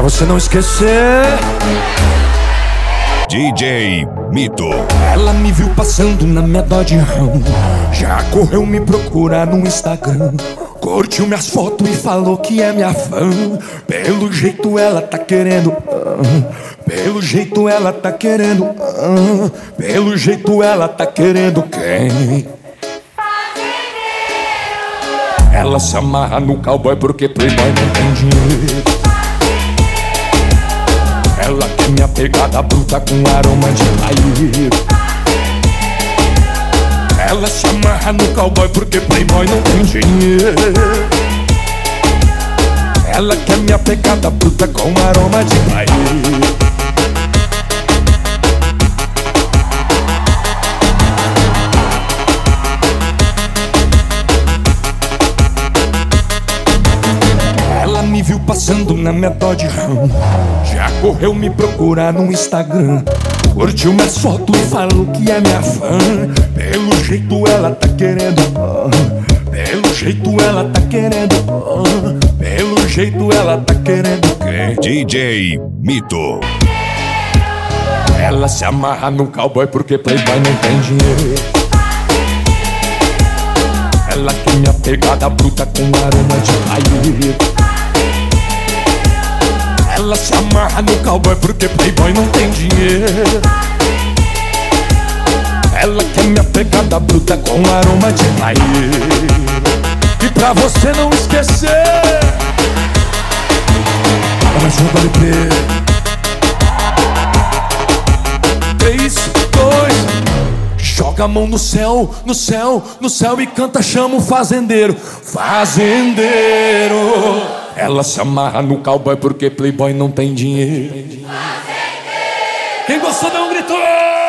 você não esquecer. DJ Mito. Ela me viu passando na minha Dodge Ram, já correu me procurar no Instagram, curtiu minhas fotos e falou que é minha fã. Pelo jeito ela tá querendo, pelo jeito ela tá querendo, pelo jeito ela tá querendo quem? Ela se amarra no cowboy porque playboy não tem dinheiro. Ela quer minha pegada bruta com aroma de paieiro. Ela se amarra no cowboy porque playboy não tem dinheiro. Ela quer minha pegada bruta com aroma de paieiro. Me viu passando na minha Dodge Ram, já correu me procurar no Instagram, curtiu minhas fotos e falou que é minha fã. Pelo jeito ela tá querendo, pelo jeito ela tá querendo, pelo jeito ela tá querendo quem? DJ Mito. Ela se amarra no cowboy porque playboy não tem dinheiro. Ela quer minha pegada bruta com aroma de paieiro. Ela se amarra no cowboy porque playboy não tem dinheiro. Ela quer minha pegada bruta com aroma de paieiro. E pra você não esquecer, ela junto LP 3, 2, joga a mão no céu, no céu, no céu e canta, chama o fazendeiro. Fazendeiro. Ela se amarra no cowboy porque playboy não tem dinheiro. Quem gostou dá um grito!